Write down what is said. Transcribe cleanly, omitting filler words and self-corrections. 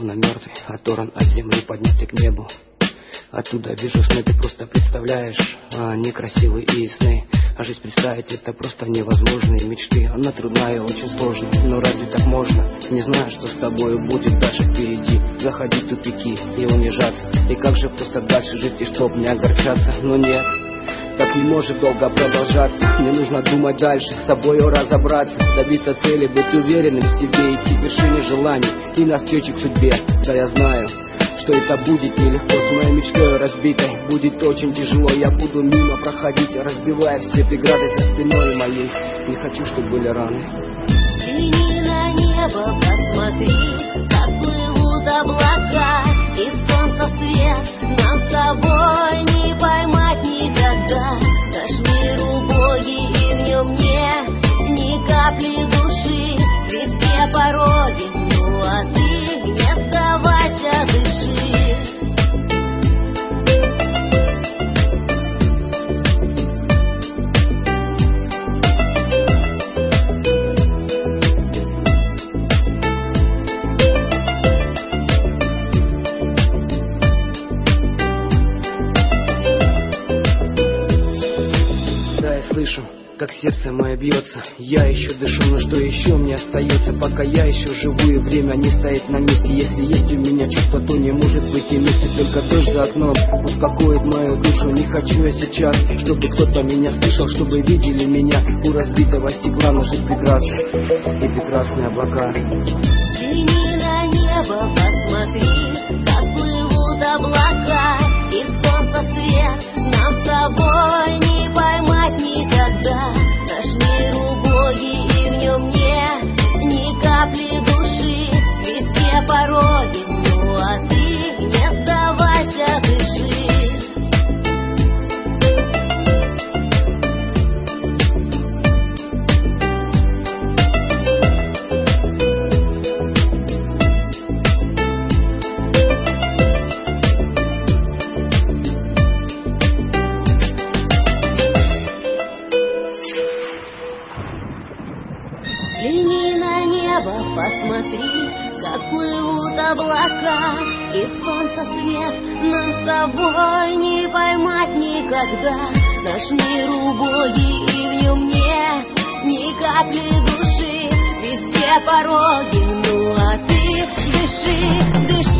словно мертвый, оторван от земли, поднятый к небу. Оттуда вижу сны, ты просто представляешь, а они красивые и ясны. А жизнь представить это просто невозможные мечты. Она трудная и очень сложная, но разве так можно? Не знаю, что с тобою будет дальше впереди. Заходить в тупики и унижаться. И как же просто дальше жить, и чтоб не огорчаться. Но нет, так не может долго продолжаться. Мне нужно думать дальше, с собою разобраться, добиться цели, быть уверенным в себе, идти к вершине желаний и навстречу к судьбе. Да я знаю, что это будет нелегко, с моей мечтой разбитой будет очень тяжело. Я буду мимо проходить, разбивая все преграды за спиной моей. Не хочу, чтобы были раны. Взгляни на небо, посмотри, как плывут облака, и солнца свет нам с тобой не поймать никогда. Наш мир убогий, и в нем нет ни капли души, везде пороги, ну а ты не сдавайся, дыши. Слышу, как сердце мое бьется. Я еще дышу, но что еще мне остается? Пока я еще живу, и время не стоит на месте. Если есть у меня чувство, то не может быть и месте. Только дождь за окном успокоит мою душу. Не хочу я сейчас, чтобы кто-то меня слышал, чтобы видели меня у разбитого стекла. Но жизнь прекрасна, и прекрасные облака. Взгляни на небо, посмотри, как плывут облака, и солнца свет нам с тобой не поймать никогда. Наш мир убогий, и в нем нет ни капли души, везде пороги, ну а ты не сдавайся, дыши. Взгляни на небо, посмотри, как плывут облака, и солнца свет нам с тобой не поймать никогда. Наш мир убогий, и в нем нет ни капли души, везде пороги, ну а ты дыши, дыши.